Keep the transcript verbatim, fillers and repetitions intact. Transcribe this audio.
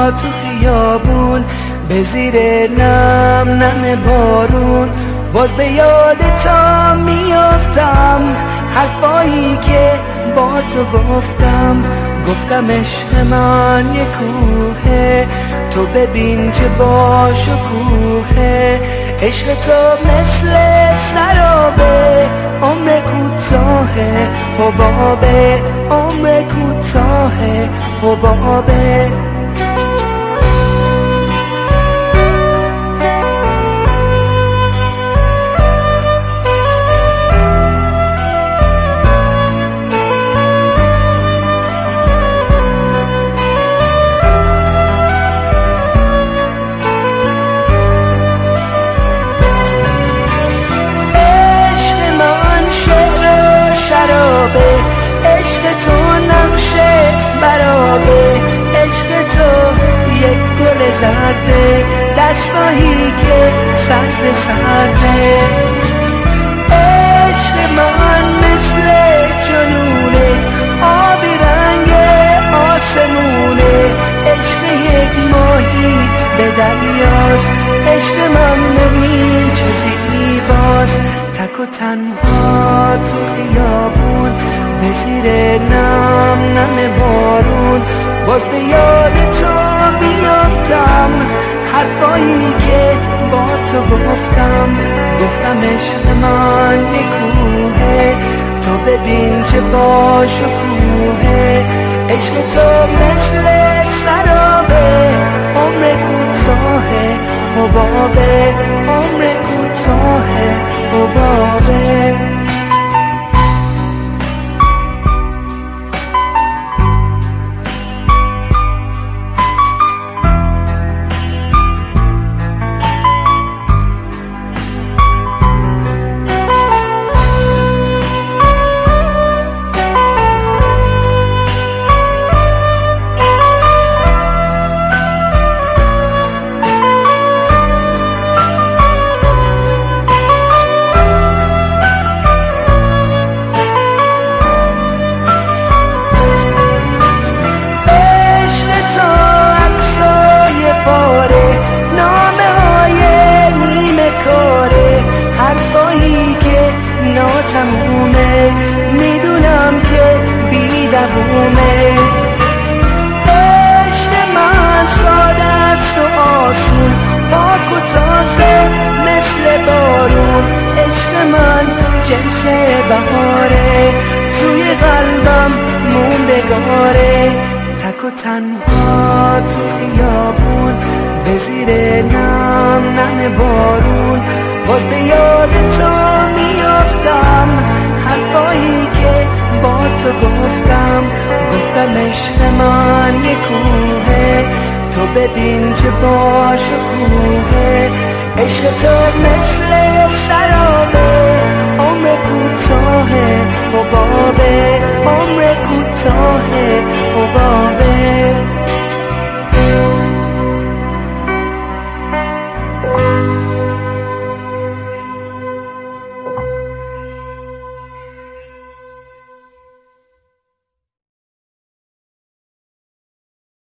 تو خیابون، به زیر نم نم بارون، باز به یاد تا میافتم حرفایی که با تو گفتم. گفتم عشق من یه کوهه، تو ببین چه با شکوهه. عشق تو مثل سرابه، عمر کوتاهه حبابه، عمر کوتاهه حبابه. عشق تو نقشه برابه، عشق تو یک گل زرده، دستایی که سرد سرده. عشق من مثل جنونه، آبی رنگ آسمونه، عشق یک ماهی به دریاست. عشق من ببین چه زیباست، تک و تنها تو خیابون، به زیر نم نم بارون، باز به یاد تو بیافتم حرفایی که با تو گفتم. گفتم عشق من یه کوهه، تو ببین چه با شکوهه. عشق تو مثل سرابه، عمر کوتاهه حبابه، عمر کوتاهه حبابه. تمومه میدونم که بی دوومه. عشق من ساده است و آسون، پاک و تازه مثل بارون. عشق من جنس بهاره، توی قلبم موندگاره. تک و تنها تو خیابون، به زیر نم نم بارون، باز به یاد تو میافتم حرفایی که با تو گفتم. گفتم عشق من یه کوهه، تو ببین چه با شکوهه. عشق تو مثل سرابه، عمر کوتاهه حبابه، عمر کوتاهه حبابه.